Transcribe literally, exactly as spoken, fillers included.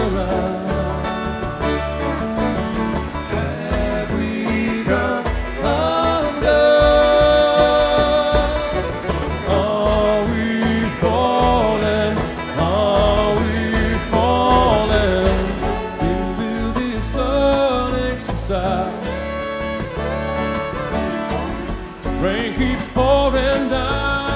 Have we come undone? Are we fallen? Are we fallen into this burning subside? Rain keeps pouring down.